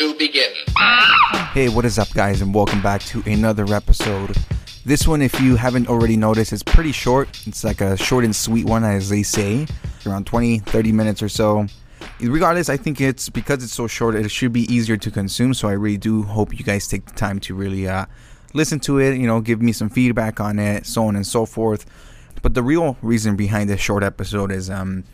to begin. Hey, what is up, guys, and welcome back to another episode. This one, if you haven't already noticed, is pretty short. It's like a short and sweet one, as they say, around 20-30 minutes or so. Regardless, I think it's because it's so short, it should be easier to consume, so I really do hope you guys take the time to really listen to it, give me some feedback on it, so on and so forth. But the real reason behind this short episode is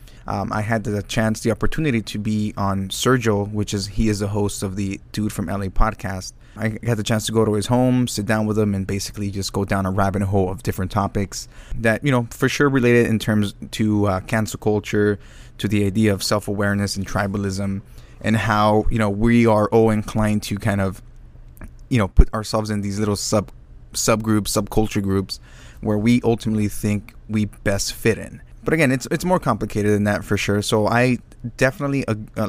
I had the opportunity to be on Sergio, he is the host of the Dude from LA podcast. I had the chance to go to his home, sit down with him, and basically just go down a rabbit hole of different topics that, for sure related in terms to cancel culture, to the idea of self-awareness and tribalism, and how, we are all inclined to kind of, put ourselves in these little subgroups, subculture groups, where we ultimately think we best fit in. But again, it's more complicated than that for sure. So I definitely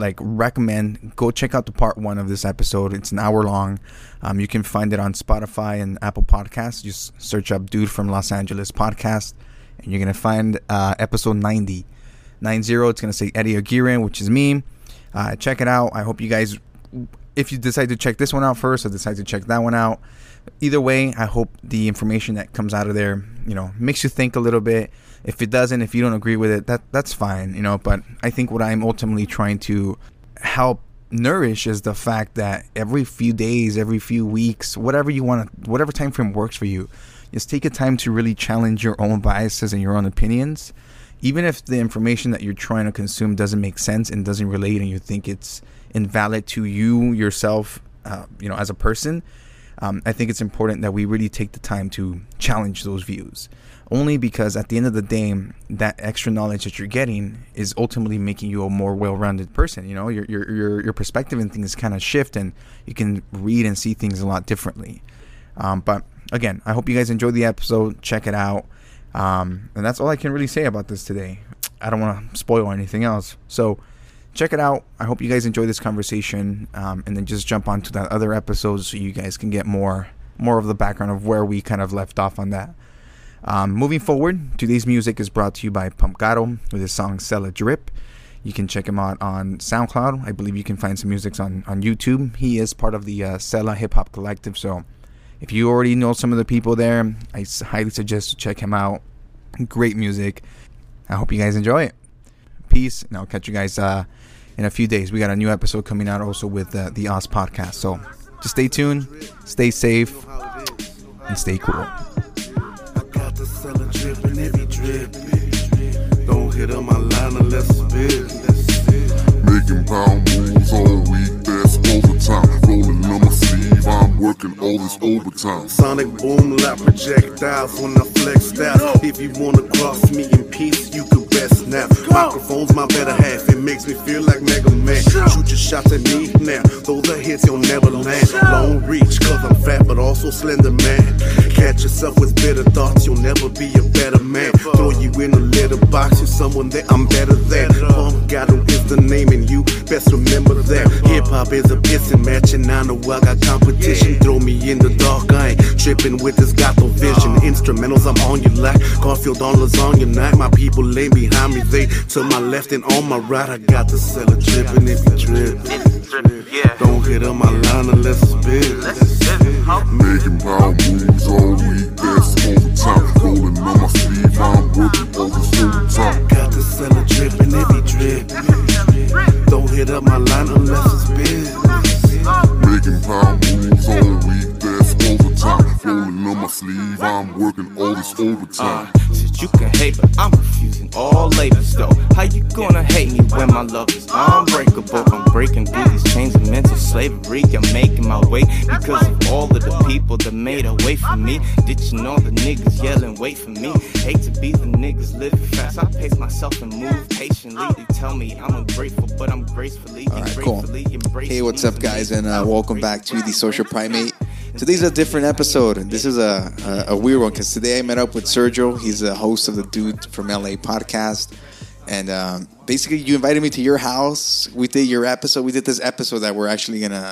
recommend go check out the part 1 of this episode. It's an hour long. You can find it on Spotify and Apple Podcasts. Just search up Dude from Los Angeles podcast, and you're gonna find episode 90. It's gonna say Eddie Aguirre, which is me. Check it out. I hope you guys, if you decide to check this one out first or decide to check that one out, either way, I hope the information that comes out of there, makes you think a little bit. If it doesn't, if you don't agree with it, that's fine, But I think what I'm ultimately trying to help nourish is the fact that every few days, every few weeks, whatever time frame works for you, just take a time to really challenge your own biases and your own opinions. Even if the information that you're trying to consume doesn't make sense and doesn't relate, and you think it's invalid to you yourself, as a person, I think it's important that we really take the time to challenge those views. Only because at the end of the day, that extra knowledge that you're getting is ultimately making you a more well-rounded person. Your perspective and things kind of shift, and you can read and see things a lot differently. But again, I hope you guys enjoyed the episode. Check it out. And that's all I can really say about this today. I don't want to spoil anything else. So check it out. I hope you guys enjoy this conversation, and then just jump on to that other episode so you guys can get more of the background of where we kind of left off on that. Moving forward, today's music is brought to you by Pumpcaro with his song Cella Drip. You can check him out on SoundCloud. I believe you can find some music on YouTube. He is part of the Cella Hip Hop Collective, so if you already know some of the people there, I highly suggest to check him out. Great music. I hope you guys enjoy it. Peace, and I'll catch you guys in a few days. We got a new episode coming out also with the Oz podcast, so just stay tuned, stay safe, and stay cool. The cellar dripping, every drip. Don't hit on my line unless it's big. Making pound moves all week, that's overtime. Rolling on my sleeve, I'm working all this overtime. Sonic boom like projectiles when I flex out. If you wanna cross me in peace, you can best snap. Microphone's my better half, it makes me feel like Mega Man. Shoot your shots at me now, those are hits you'll never land. Long reach, cause I'm fat but also slender, man. Catch yourself with bitter thoughts, you'll never be a better man. Throw you in a litter box, you're someone that I'm better than. Pumpcaro is the name and you best remember that. Hip-hop is a pissing match and I know I got competition. Throw me in the dark, I ain't tripping with this gospel vision. Instrumentals, I'm on your like Garfield on lasagna night. My people lay behind me, they to my left and on my right. I got the cellar dripping if you drip. Don't hit on my line unless it's big. Making power moves all week, that's overtime. Rolling on my sleeve, I'm working all this overtime. Got the cellar dripping if you drip. Don't hit up my line unless it's big. Making power moves all week, that's overtime. Rolling on my sleeve, I'm working all this overtime. Said you can hate, but I'm refusing all labels though. How you gonna hate me when my love is unbreakable? I'm breaking through these chains of mental slavery. I'm making my way because of all of the people that made a way for me. Did you know the niggas yelling, wait for me? Hate to be the niggas living fast. I pace myself and move patiently. They tell me I'm ungrateful, but I'm gracefully and gratefully embracing. Hey, what's up, guys, and welcome back to the Social Primate. Today's a different episode, and this is a weird one because today I met up with Sergio. He's the host of the Dude from LA podcast, and basically you invited me to your house. We did your episode. We did this episode that we're actually gonna,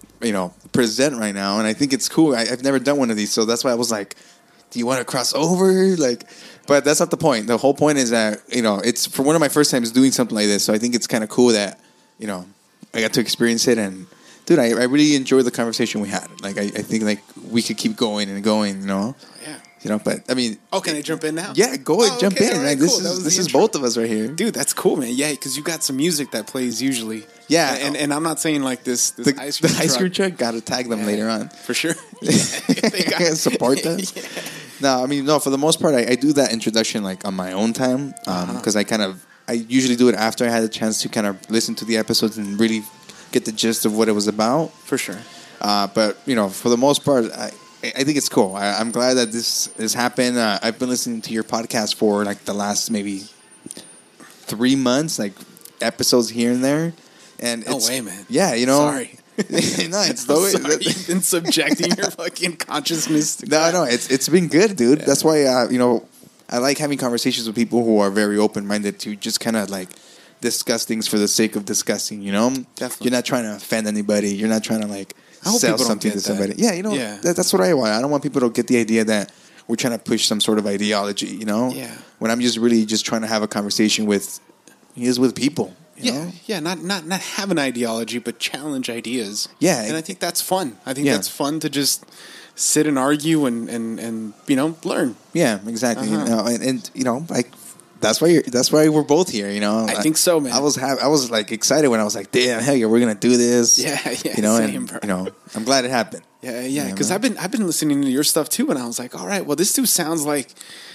present right now, and I think it's cool. I've never done one of these, so that's why I was like, "Do you want to cross over?" But that's not the point. The whole point is that it's for one of my first times doing something like this, so I think it's kind of cool that I got to experience it and dude, I really enjoyed the conversation we had. Like, I think like we could keep going and going, you know. Yeah. You know, but I mean, can I jump in now? Yeah, go ahead, jump in. All right, Like, cool. This is both of us right here, dude. That's cool, man. Yeah, because you got some music that plays usually. Yeah, and I'm not saying like this the ice cream ice cream truck. Got to tag them later on for sure. They got support them. Yeah. No, I mean, no. For the most part, I do that introduction like on my own time because I usually do it after I had a chance to kind of listen to the episodes and really get the gist of what it was about. For sure. But you know, for the most part, I think it's cool. I'm glad that this has happened. I've been listening to your podcast for like the last maybe 3 months, like episodes here and there. And no way, man. Yeah, you know. Sorry. No, it's sorry. You've been subjecting your fucking consciousness to No, it's been good, dude. Yeah. That's why you know, I like having conversations with people who are very open-minded to just kind of like discuss things for the sake of discussing, you know? Definitely. You're not trying to offend anybody. You're not trying to like sell something to somebody. Yeah, you know, that's what I want. I don't want people to get the idea that we're trying to push some sort of ideology, you know? Yeah. When I'm just really just trying to have a conversation with people. You know? Yeah, not have an ideology, but challenge ideas. Yeah. And I think that's fun. I think that's fun to just sit and argue and you know, learn. Yeah, exactly. You know, and you know, like that's why we're both here, you know. I think so, man. I was like excited when I was like, damn, hell yeah, we're gonna do this. Yeah, you know, same, and bro. you know, I'm glad it happened. Yeah, because I've been listening to your stuff too, and I was like, all right, well, this dude sounds like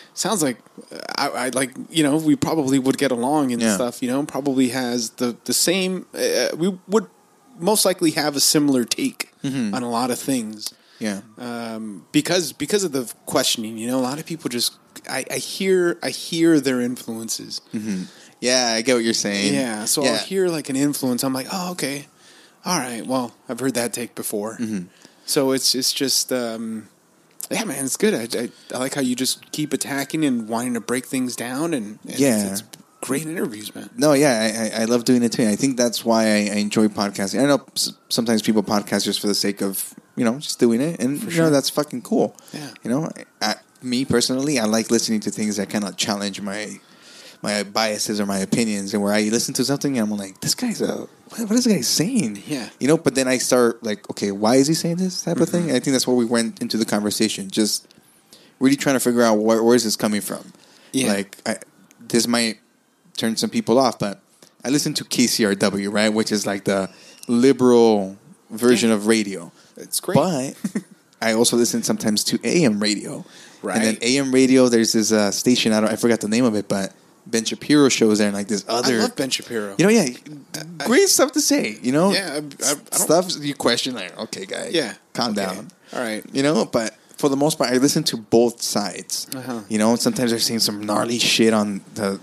I like, you know, we probably would get along and stuff, you know, probably has the same, we would most likely have a similar take on a lot of things. Yeah. Because of the questioning, you know, a lot of people just, I hear their influences. Mm-hmm. Yeah, I get what you're saying. Yeah, so I'll hear like an influence. I'm like, oh, okay. All right, well, I've heard that take before. Mm-hmm. So it's just, yeah, man, it's good. I like how you just keep attacking and wanting to break things down, and it's great interviews, man. No, yeah, I love doing it too. I think that's why I enjoy podcasting. I know sometimes people podcast just for the sake of, you know, just doing it, and you know, that's fucking cool. Yeah, you know, me personally, I like listening to things that kind of challenge my biases or my opinions, and where I listen to something and I'm like, this guy's what is this guy saying? Yeah. You know, but then I start like, okay, why is he saying this type of thing? And I think that's where we went into the conversation, just really trying to figure out where is this coming from. Yeah. Like, this might turn some people off, but I listen to KCRW, right? Which is like the liberal version of radio. It's great. But I also listen sometimes to AM radio. Right. And then AM radio, there's this station, I forgot the name of it, but Ben Shapiro shows there, and like this other. I love Ben Shapiro. You know, great stuff to say. You know, I stuff you question like, okay, guy, calm down. All right, you know. But for the most part, I listen to both sides. You know, sometimes they're saying some gnarly shit on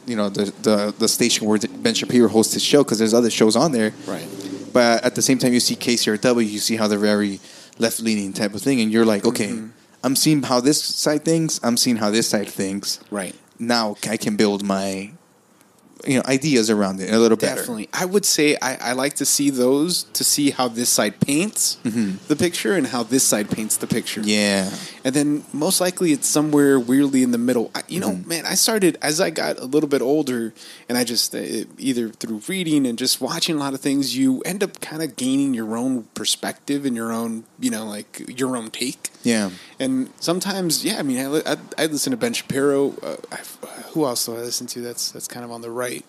the station where Ben Shapiro hosts his show, because there's other shows on there. Right. But at the same time, you see KCRW, you see how they're very left leaning type of thing, and you're like, okay, I'm seeing how this side thinks. I'm seeing how this side thinks. Right. Now I can build my, you know, ideas around it a little better. Definitely. I would say I like to see those, to see how this side paints the picture and how this side paints the picture. Yeah. And then most likely it's somewhere weirdly in the middle. You know, man, I started, as I got a little bit older, and I just, either through reading and just watching a lot of things, you end up kind of gaining your own perspective and your own, you know, like your own take. Yeah. And sometimes, I mean, I listen to Ben Shapiro. Who else do I listen to that's kind of on the right?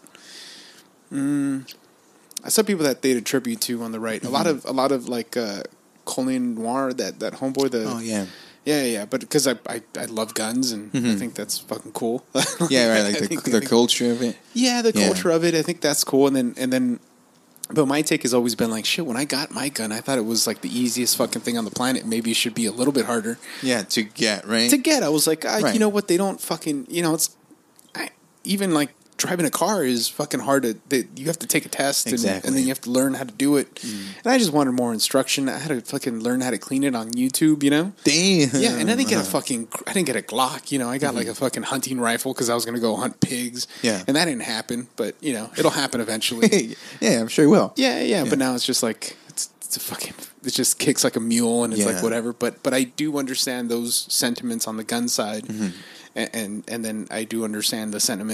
I saw people that they'd attribute to on the right. A lot of like Colin Noir, that homeboy. Yeah. But because I love guns, and I think that's fucking cool. Yeah, right. Like the culture of it. Yeah, the culture of it. I think that's cool. And then. But my take has always been like, shit, when I got my gun, I thought it was like the easiest fucking thing on the planet. Maybe it should be a little bit harder. Yeah, to get, right? I was like, you know what? They don't fucking, you know, even like driving a car is fucking hard you have to take a test and then you have to learn how to do it. And I just wanted more instruction. I had to fucking learn how to clean it on YouTube, you know? Damn. Yeah, and I didn't get I didn't get a Glock, you know? I got like a fucking hunting rifle because I was going to go hunt pigs. Yeah. And that didn't happen, but, you know, it'll happen eventually. Yeah, I'm sure it will. Yeah, but now it's just like, it's a fucking, it just kicks like a mule, and it's like whatever. But I do understand those sentiments on the gun side. And then I do understand the sentiments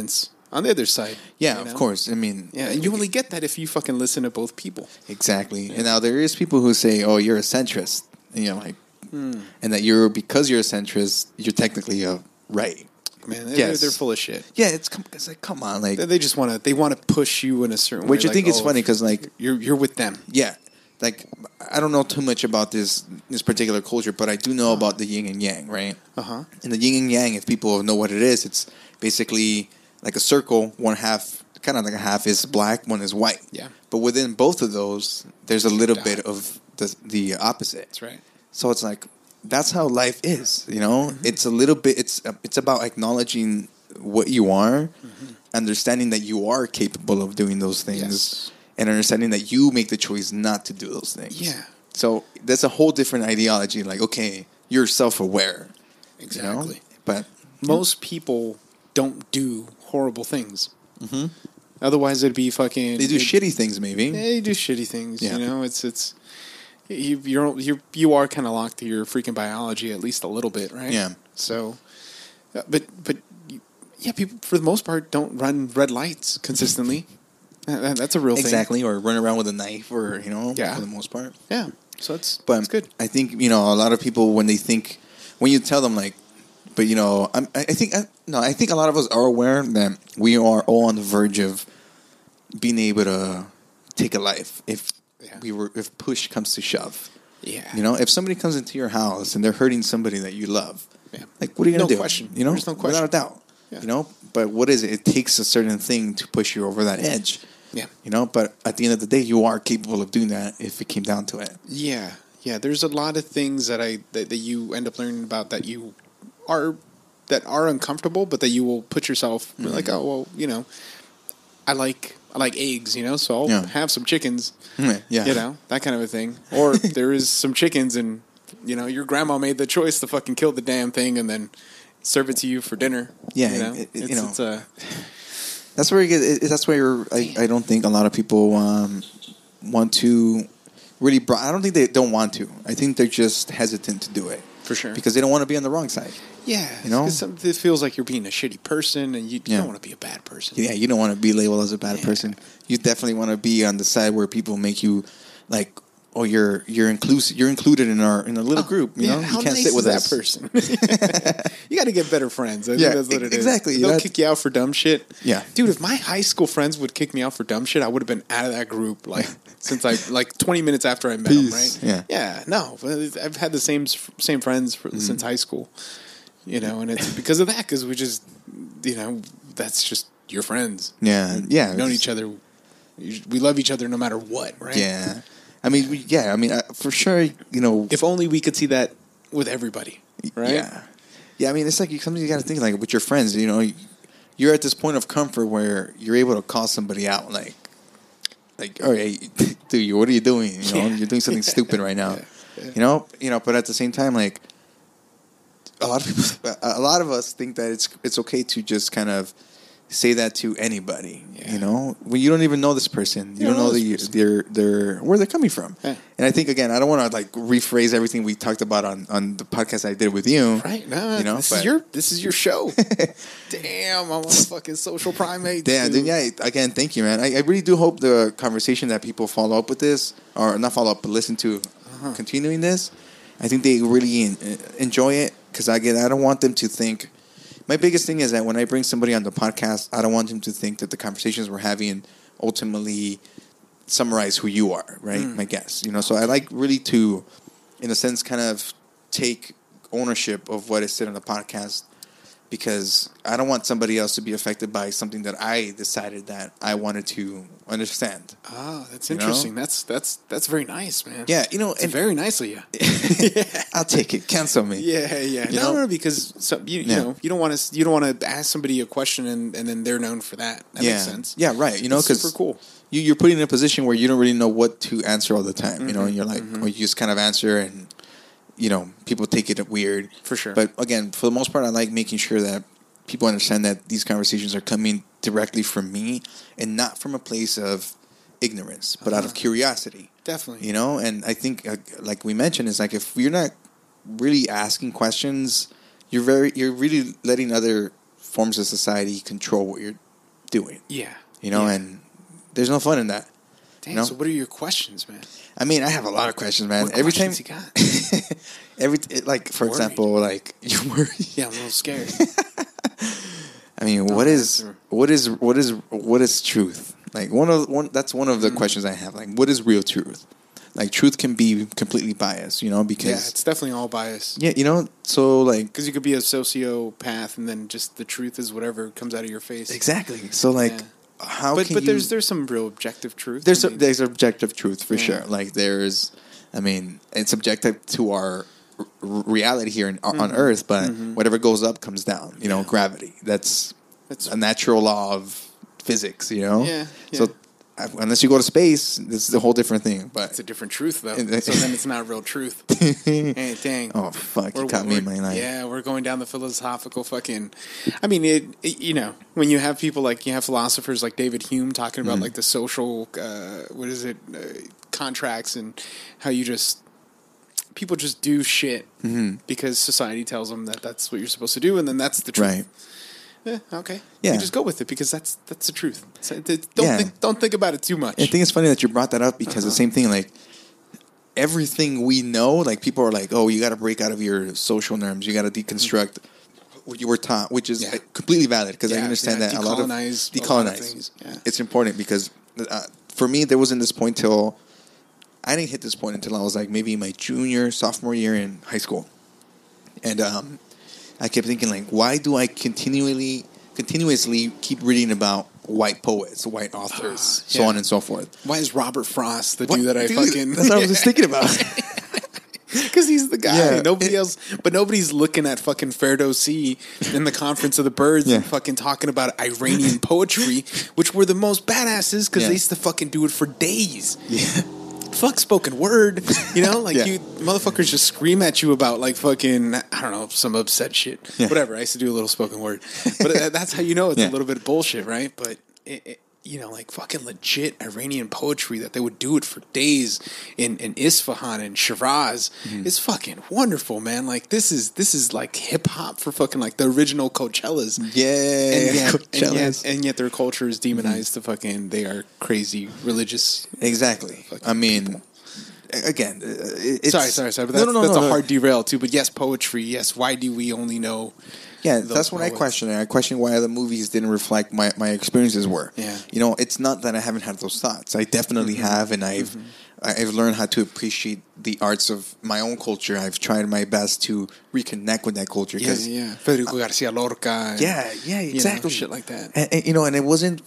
on the other side. Yeah, of course. I mean, yeah, and you only get that if you fucking listen to both people. Exactly. Yeah. And now there is people who say, "Oh, you're a centrist," and you're like, and that because you're a centrist, you're technically right. Man, they're full of shit. Yeah, it's like, come on, like they just want to push you in a certain way. Which I think is funny because like you're with them. Yeah, like I don't know too much about this particular culture, but I do know about the yin and yang, right? And the yin and yang, if people know what it is, it's basically like a circle. One half, kind of like a half, is black, one is white. Yeah. But within both of those, there's a little bit of the opposite. That's right. So it's like that's how life is, you know. It's a little bit. It's about acknowledging what you are, understanding that you are capable of doing those things, and understanding that you make the choice not to do those things. Yeah. So that's a whole different ideology. Like, okay, you're self-aware. Exactly. You know? But most people don't do horrible things. Otherwise, it'd be fucking. They do shitty things, maybe. Yeah, they do shitty things. Yeah. You know, it's. You are kind of locked to your freaking biology at least a little bit, right? Yeah. So, but yeah, people for the most part don't run red lights consistently. That's a real thing. Exactly, or run around with a knife, or for the most part. Yeah. So it's good. I think a lot of people when you tell them like, but I think a lot of us are aware that we are all on the verge of being able to take a life if push comes to shove. Yeah. If somebody comes into your house and they're hurting somebody that you love, yeah. Like what are you gonna do? No question. There's no question. Without a doubt. Yeah. But what is it? It takes a certain thing to push you over that edge. Yeah. But at the end of the day, you are capable of doing that if it came down to it. Yeah. Yeah. There's a lot of things that you end up learning about that are uncomfortable, but that you will put yourself like, oh well, I like eggs, so I'll have some chickens. Yeah. That kind of a thing. Or there is some chickens and your grandma made the choice to fucking kill the damn thing and then serve it to you for dinner. Yeah. That's where that's where I don't think a lot of people want to really. I don't think they don't want to. I think they're just hesitant to do it. For sure. Because they don't want to be on the wrong side. Yeah. Because it feels like you're being a shitty person and you don't want to be a bad person. Yeah, you don't want to be labeled as a bad person. You definitely want to be on the side where people make you like, oh, you're inclusive. You're included in our little group. You know, how you can't nice sit with is us. That person. You got to get better friends. I think that's what it is. Exactly. They'll kick you out for dumb shit. Yeah, dude. If my high school friends would kick me out for dumb shit, I would have been out of that group since 20 minutes after I met them. Right? Yeah. Yeah. No, I've had the same friends since high school. And it's because of that. Because we just, that's just your friends. Yeah. Yeah. We've known each other. We love each other no matter what. Right? Yeah. I mean, for sure, If only we could see that with everybody, right? Yeah. Yeah, I mean, it's like something you got to think, like, with your friends, you're at this point of comfort where you're able to call somebody out, like, all right, dude, what are you doing? You're doing something stupid right now. Yeah. But at the same time, like, a lot of us think that it's okay to just kind of say that to anybody, when you don't even know this person, you don't know their where they're coming from. Yeah. And I think again, I don't want to rephrase everything we talked about on the podcast I did with you. Right? No, this is your show. Damn, I'm a fucking social primate. Damn, dude, yeah. Again, thank you, man. I really do hope the conversation that people follow up with this, or not follow up, but listen to, continuing this. I think they really enjoy it because I don't want them to think. My biggest thing is that when I bring somebody on the podcast, I don't want them to think that the conversations we're having ultimately summarize who you are, right? My guests, So I like really to, in a sense, kind of take ownership of what is said on the podcast because I don't want somebody else to be affected by something that I decided that I wanted to understand. Oh, that's interesting. That's very nice, man. Yeah, it's very nice of you. I'll take it. Cancel me. Yeah. No, because you don't want to ask somebody a question and then they're known for that. That makes sense. Yeah, right. Because super cool. You're put in a position where you don't really know what to answer all the time. And you're like, or you just kind of answer and. People take it weird. For sure. But again, for the most part, I like making sure that people understand that these conversations are coming directly from me and not from a place of ignorance, but out of curiosity. Definitely. And I think, like we mentioned, is like if you're not really asking questions, you're really letting other forms of society control what you're doing. Yeah. You know, and there's no fun in that. Damn, you know? so what are your questions, man? I mean, I have a lot of questions, man. What Every questions time, you got? like for Worried. example, like you're worried. Yeah, I'm a little scared. I mean, what is truth? Like that's one of the questions I have. Like, what is real truth? Like, truth can be completely biased, you know, because it's definitely all bias. Yeah, you know, so like because you could be a sociopath, and then just the truth is whatever comes out of your face. Exactly. So like, how? But can you, there's some real objective truth. There's objective truth for sure. Like it's subjective to our reality here on Earth, but whatever goes up comes down. You know, gravity. That's a natural law of physics. You know. Yeah. So unless you go to space, this is a whole different thing. But it's a different truth, though. So then it's not real truth. Hey, dang. Oh fuck! You caught me in my life. Yeah, we're going down the philosophical fucking. I mean, it you know, when you have people like you have philosophers like David Hume talking about like the social contracts and how you just. People just do shit because society tells them that that's what you're supposed to do, and then that's the truth. Right. Okay. Yeah. You just go with it because that's the truth. So don't think about it too much. I think it's funny that you brought that up because the same thing, like everything we know, like people are like, oh, you got to break out of your social norms. You got to deconstruct what you were taught, which is completely valid because I understand that a lot of things. Yeah. It's important because for me, there wasn't this point till I didn't hit this point until I was like maybe my sophomore year in high school. And I kept thinking like, why do I continuously keep reading about white poets, white authors, so on and so forth? Why is Robert Frost the dude that I fucking... That's what I was just thinking about. Because he's the guy. Yeah. Nobody else... But nobody's looking at fucking Ferdowsi in the Conference of the Birds and fucking talking about Iranian poetry, which were the most badasses because they used to fucking do it for days. Yeah. Fuck spoken word, you know, like you motherfuckers just scream at you about like fucking, I don't know, some upset shit, whatever. I used to do a little spoken word, but that's how you know it's a little bit of bullshit, right? But you know, like fucking legit Iranian poetry that they would do it for days in Isfahan and Shiraz is fucking wonderful, man. Like this is like hip hop for fucking like the original Coachellas, and yet their culture is demonized to fucking they are crazy religious. Exactly. I mean. People. Again, it's... Sorry, but that's a hard derail too. But yes, poetry. Yes, why do we only know? Yeah, that's what I question. I question why the movies didn't reflect my experiences were. Yeah, you know, it's not that I haven't had those thoughts. I definitely have, and I've learned how to appreciate the arts of my own culture. I've tried my best to reconnect with that culture. Federico Garcia Lorca. Yeah, exactly, shit like that. And you know, and it wasn't.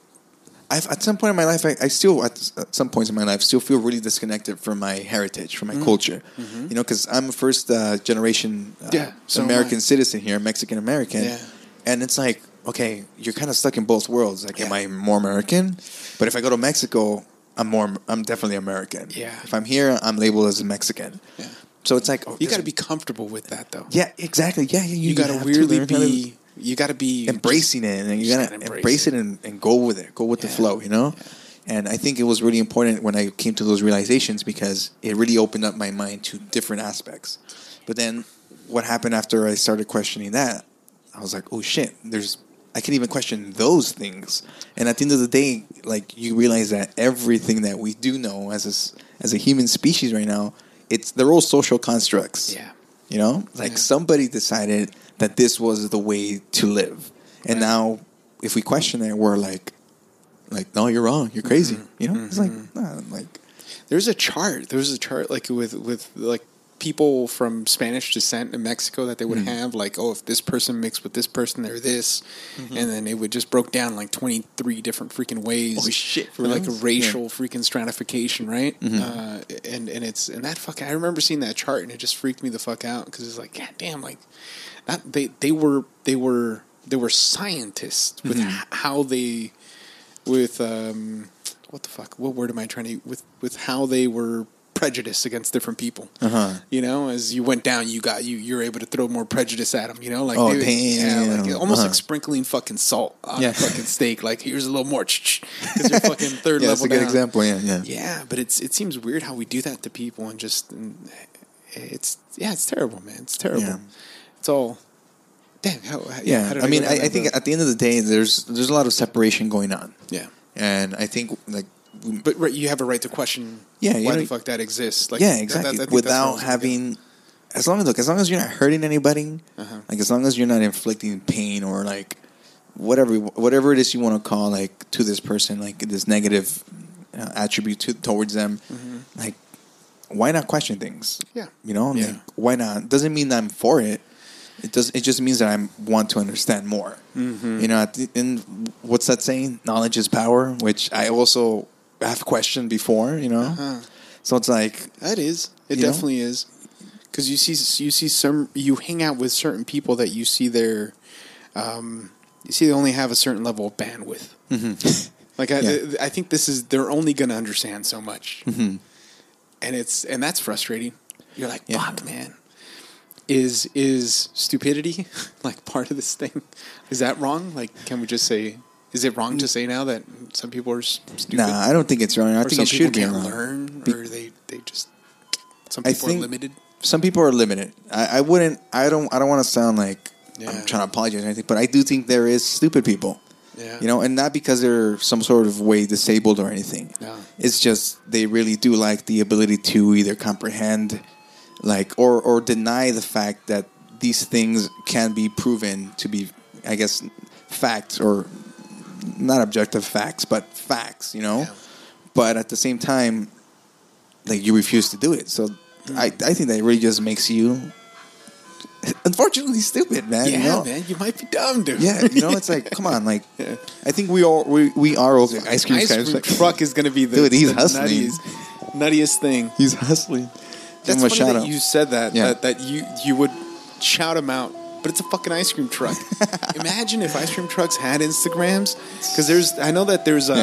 At some point in my life, I still, at some points in my life, still feel really disconnected from my heritage, from my culture. You know, because I'm a first generation American citizen here, Mexican American. Yeah. And it's like, okay, you're kind of stuck in both worlds. Like, am I more American? But if I go to Mexico, I'm definitely American. Yeah. If I'm here, I'm labeled as a Mexican. Yeah. So it's like... you got to be comfortable with that, though. Yeah, exactly. Yeah, you got to weirdly be... You got to be embracing it, and you got to embrace it and go with it, go with the flow, you know. Yeah. And I think it was really important when I came to those realizations because it really opened up my mind to different aspects. But then, what happened after I started questioning that? I was like, oh shit, I can even question those things. And at the end of the day, like you realize that everything that we do know as a human species right now, they're all social constructs. Yeah. You know, like somebody decided that this was the way to live. And now, if we question it, we're like, no, you're wrong. You're crazy. You know, it's like, nah, like. There's a chart like with like people from Spanish descent in Mexico that they would have like, oh, if this person mixed with this person, they're this, and then it would just broke down like 23 different freaking ways. Oh shit! For like a racial freaking stratification, right? And that fucking, I remember seeing that chart and it just freaked me the fuck out because it's like, god damn, like that they were scientists with how they what the fuck? What word am I trying to with how they were prejudiced against different people. You know, as you went down, you're able to throw more prejudice at them. You know, like almost like sprinkling fucking salt on a fucking steak. Like here's a little more because you're fucking third level. That's a good example. Yeah, but it seems weird how we do that to people it's terrible, man. It's terrible. It's all Damn. How did I mean, go down I that think road? at the end of the day, there's a lot of separation going on. Yeah. And I think, like... But you have a right to question why the fuck that exists. Like, yeah, exactly. I think without having... As long as you're not hurting anybody, like, as long as you're not inflicting pain or, like, whatever it is you want to call, like, to this person, like, this negative attribute towards them, like, why not question things? Yeah. You know? Yeah. Like, why not? Doesn't mean that I'm for it. It just means that I want to understand more. You know, and what's that saying? Knowledge is power, which I also have questioned before, you know? So it's like... That is. It definitely is. Because you hang out with certain people that you see they only have a certain level of bandwidth. Like, I think they're only going to understand so much. And that's frustrating. You're like, fuck, man. Is stupidity like part of this thing? Is that wrong? Like, can we just say, is it wrong to say now that some people are stupid? Nah, I don't think it's wrong. I think it should be wrong. Learn, or they just some people are limited. Some people are limited. I don't want to sound like I'm trying to apologize or anything, but I do think there is stupid people. Yeah. You know, and not because they're some sort of way disabled or anything. No. It's just they really do like the ability to either comprehend, like, or deny the fact that these things can be proven to be, I guess, facts, or not objective facts, but facts, you know? Yeah. But at the same time, like, you refuse to do it. So I think that really just makes you, unfortunately, stupid, man. Yeah, you know? Man, you might be dumb, dude. Yeah, you know, it's like, come on, like, I think we are also ice cream truck is going to be dude, he's hustling. Nuttiest thing. He's hustling. That's funny that you said that, that you would shout him out, but it's a fucking ice cream truck. Imagine if ice cream trucks had Instagrams, because I know that there's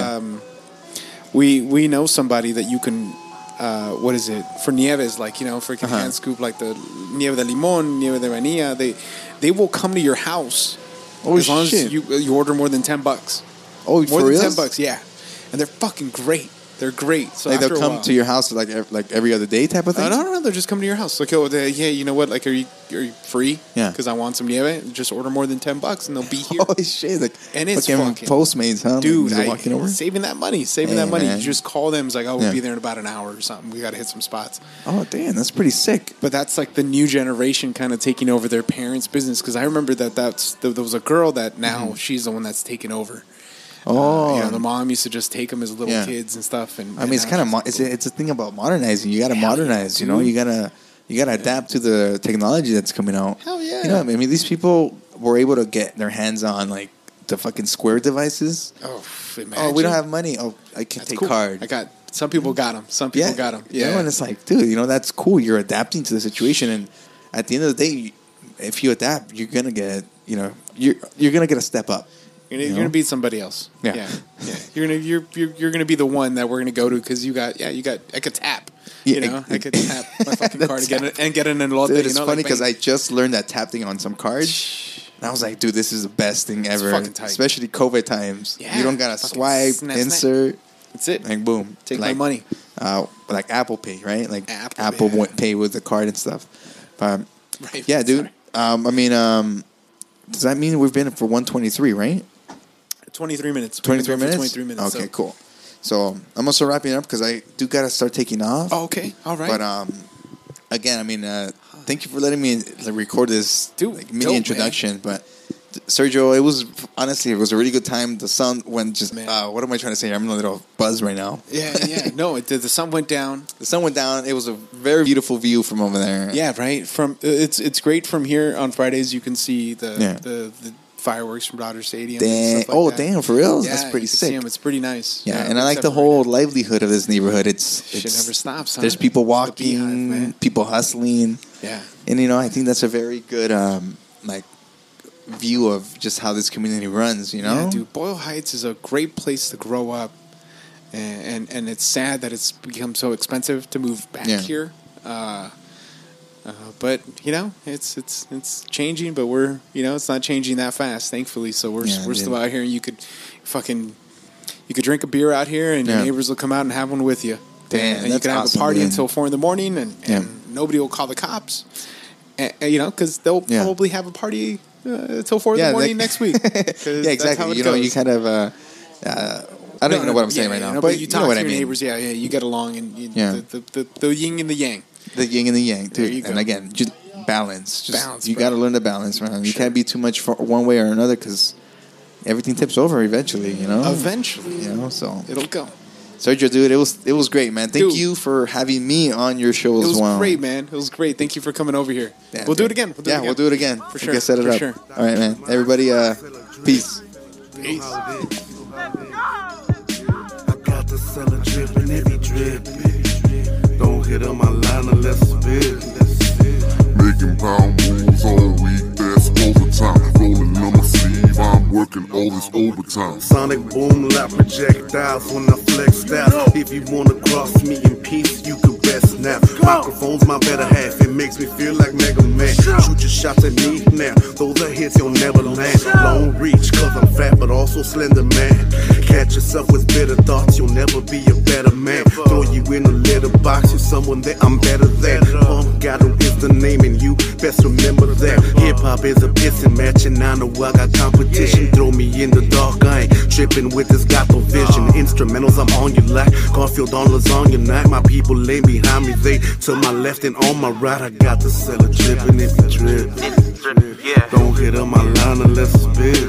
we know somebody that you can what is it for Nieves, like, you know, freaking hand scoop, like the Nieve de Limon, Nieve de Vainilla. They will come to your house as long as you order more than $10. Oh, more than $10, yeah, and they're fucking great. They're great. So like they'll come to your house like every other day type of thing? No. They'll just come to your house. Like, you know what? Like, are you free? Yeah. Because I want some nieve. Just order more than $10 and they'll be here. Holy shit! Like, and it's fucking Postmates, huh? Dude, walking over? saving that money. Man. You just call them. It's like, we'll be there in about an hour or something. We got to hit some spots. Oh, damn, that's pretty sick. But that's like the new generation kind of taking over their parents' business. Because I remember there was a girl that now she's the one that's taken over. Oh, you know, the mom used to just take them as little kids and stuff. And I mean, it's kind of it's a thing about modernizing. You got to modernize. You know, you gotta adapt to the technology that's coming out. Hell yeah! You know, I mean, these people were able to get their hands on like the fucking Square devices. Imagine. Oh, we don't have money. Oh, I can take card. Some people got them. Some people got them. Yeah, and it's like, dude, you know, that's cool. You're adapting to the situation, and at the end of the day, if you adapt, you're gonna get, you know, you're gonna get a step up. You're gonna beat somebody else. Yeah. You're gonna be the one that we're gonna go to because you got I could tap. You know, I could tap my fucking card and get an elote. Dude, it's funny because I just learned that tapping on some cards. And I was like, dude, this is the best thing ever. It's fucking tight. Especially COVID times. Yeah, you don't gotta swipe, insert. That's it. Like, boom. Take my money. Like Apple Pay, right? Like Apple Pay with the card and stuff. Right. Yeah, dude. I mean, does that mean we've been for 123, right? 23 minutes. 23 minutes? 23 minutes. Okay, cool. So I'm also wrapping up because I do got to start taking off. Oh, okay. All right. But again, I mean, thank you for letting me record this mini introduction. Man. But Sergio, it was a really good time. The sun went just. What am I trying to say? I'm in a little buzz right now. Yeah. No, the sun went down. The sun went down. It was a very beautiful view from over there. Yeah, right. It's great from here on Fridays. You can see the fireworks from Dodger Stadium. And stuff like that. Damn, for real? Yeah, that's pretty sick. It's pretty nice. Yeah, and I like the whole livelihood of this neighborhood. Shit never stops. Huh? There's people walking, beehive, people hustling. Yeah, and you know, I think that's a very good view of just how this community runs. You know, yeah, dude, Boyle Heights is a great place to grow up, and it's sad that it's become so expensive to move back here. But you know, it's changing, but we're, you know, it's not changing that fast, thankfully. So we're still out here, and you could drink a beer out here, and your neighbors will come out and have one with you. Damn, and you can have a party until 4 a.m, and nobody will call the cops. And, you know, because they'll probably have a party till 4 in the morning next week. Yeah, exactly. You know, you kind of. I don't even know what I'm saying right now, but you talk to your neighbors. Yeah, you get along, and the yin and the yang. The yin and the yang, dude. And again, just balance. You got to learn to balance, man. You can't be too much for one way or another because everything tips over eventually. You know. Eventually, so it'll go. Sergio, dude, it was great, man. Thank you for having me on your show as well. It was great, man. It was great. Thank you for coming over here. Yeah, we'll do it again. We'll do it again. For sure. Set it up. Sure. All right, man. Everybody, peace. I got to sell a drip and it be drip. Don't hit on my line unless it's big. Making pound moves all week, that's overtime. Rolling on my sleeve, I'm working all this overtime. Sonic boom like projectiles when I flex out. If you wanna cross me in peace, you can best snap. Microphone's my better half, it makes me feel like Mega Man. Shoot your shots at me now, those are hits you'll never land. Long reach, cause I'm fat but also slender, man. Catch yourself with bitter thoughts, you'll never be a better man. Throw you in a litter box, you're someone that I'm better than. Pump Gatto is the name and you best remember that. Hip-hop is a pissing match and I know I got competition. Throw me in the dark, I ain't tripping with this Gato vision. Instrumentals, I'm on your like Garfield on lasagna night. My people lay behind me, they to my left and on my right. I got to sell a drip and if you drip, don't hit on my line unless it's big.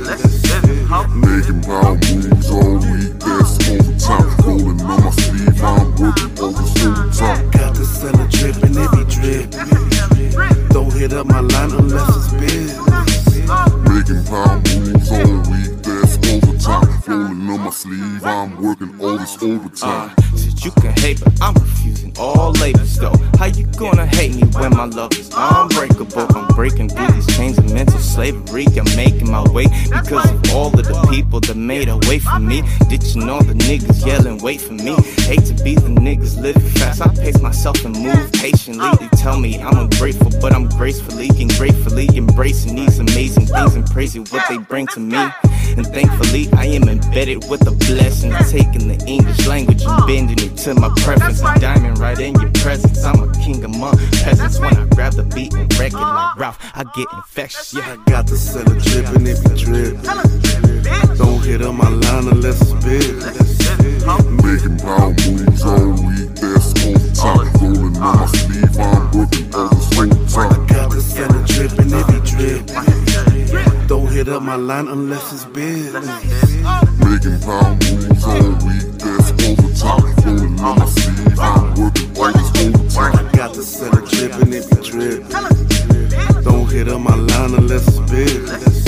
Making pound moves all week, that's overtime. Rolling on my sleeve, I'm working all this overtime. Got to sell a drip and it be drip. Don't hit up my line unless it's big. Making pound moves all week, that's overtime. Rolling on my sleeve, I'm working all this overtime. Said you can hate, but I'm refusing all labels though. How you gonna hate me when my love is unbreakable? I'm breaking through these chains of mental slavery. I'm making my way because of all of the people that made a way for me. Did you know the niggas yelling, wait for me? Hate to be the niggas living fast. I pace myself and move patiently. They tell me I'm ungrateful, but I'm gracefully and gratefully embracing these amazing things and praising what they bring to me. And thankfully I am embedded with a blessing, taking the English language and bending it to my preference. A diamond right in your presence. I'm a king among peasants. When I grab the beat and wreck it like Ralph, I get infectious. Yeah, I got to sell a drip and if you drip, don't hit on my line unless it's big. Making pound moves all week, that's overtime. Rolling on my sleeve, I'm working all this overtime. I got to sell a drip and if you drip, don't hit up my line unless it's big. Making pound moves all week, that's overtime. Rolling on my sleeve, I'm working all this overtime. I got to sell a drip and if you drip, don't hit up my line unless it's big.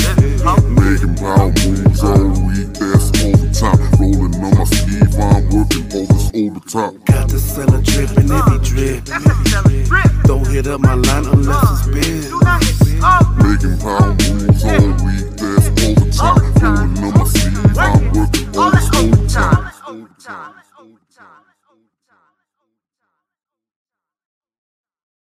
Making pound moves all week, that's overtime. Rolling on my sleeve, I'm working all this overtime. Got to sell a drip and if you drip, don't hit up my line unless it's big. Making pound moves all week, that's overtime. Rolling on my sleeve, I'm working all this overtime.